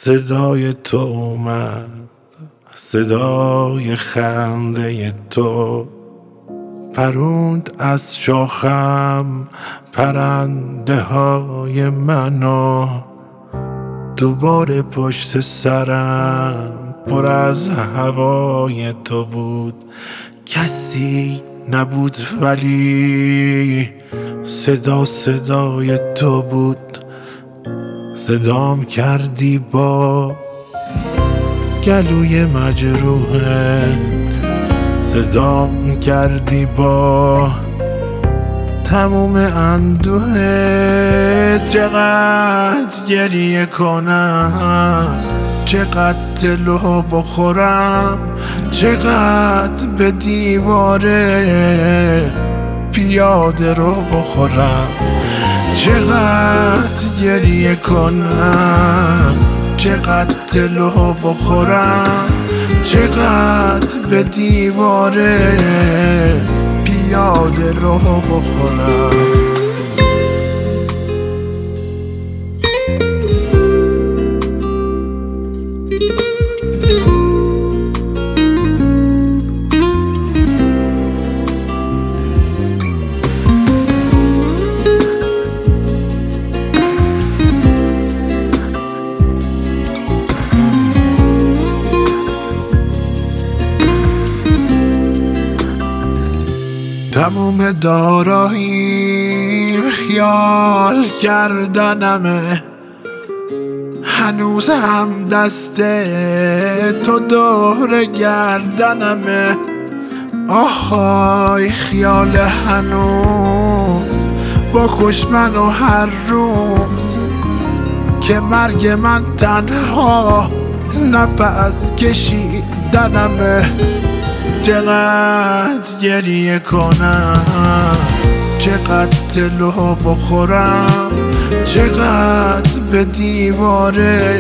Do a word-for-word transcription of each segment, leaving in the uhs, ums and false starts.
صدای تو اومد، صدای خنده تو پروند از شاخم پرنده های منو. دوباره پشت سرم پر از هوای تو بود، کسی نبود ولی صدا صدای تو بود. صدام کردی با گلوی مجروحت، صدام کردی با تموم اندوهت. چقدر گریه کنم، چقدر دلو بخورم، چقدر به دیواره پیاده رو بخورم. چقدر گریه کنم، چقدر دلو بخورم، چقدر به دیواره پیاده رو بخورم. تموم داراییم خیال کردنمه، هنوز هم دست تو دور گردنمه. آهای خیال هنوز بکش منو هر روز، که مرگ من تنها نفس کشیدنمه. چقدر گریه کنم، چقدر دلو بخورم، چقدر به دیواره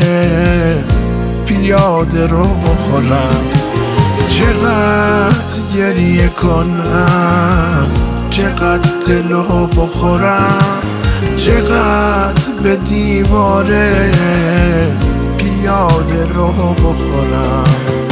پیاده رو بخورم. چقدر گریه کنم، چقدر دلو بخورم، چقدر به دیواره پیاده رو بخورم.